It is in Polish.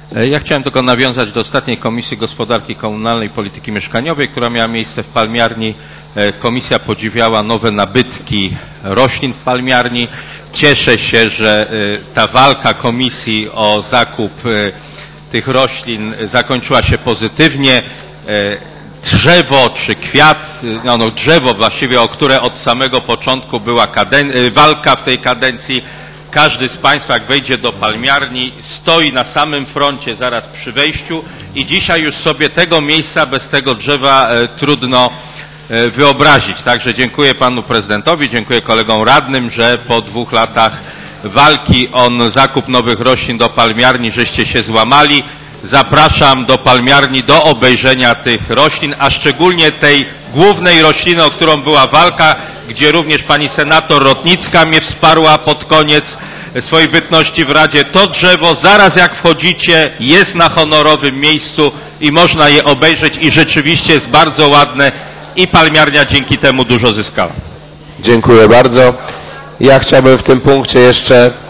Ja chciałem tylko nawiązać do ostatniej Komisji Gospodarki Komunalnej i Polityki Mieszkaniowej, która miała miejsce w Palmiarni. Komisja podziwiała nowe nabytki roślin w Palmiarni. Cieszę się, że ta walka komisji o zakup tych roślin zakończyła się pozytywnie. Drzewo czy kwiat, drzewo właściwie, o które od samego początku była walka w tej kadencji. Każdy z Państwa, jak wejdzie do Palmiarni, stoi na samym froncie zaraz przy wejściu i dzisiaj już sobie tego miejsca bez tego drzewa trudno wyobrazić. Także dziękuję Panu Prezydentowi, dziękuję kolegom radnym, że po 2 latach walki o zakup nowych roślin do Palmiarni żeście się złamali. Zapraszam do Palmiarni do obejrzenia tych roślin, a szczególnie tej głównej rośliny, o którą była walka, gdzie również pani senator Rotnicka mnie wsparła pod koniec swojej bytności w Radzie. To drzewo zaraz jak wchodzicie jest na honorowym miejscu i można je obejrzeć i rzeczywiście jest bardzo ładne i Palmiarnia dzięki temu dużo zyskała. Dziękuję bardzo. Ja chciałbym w tym punkcie jeszcze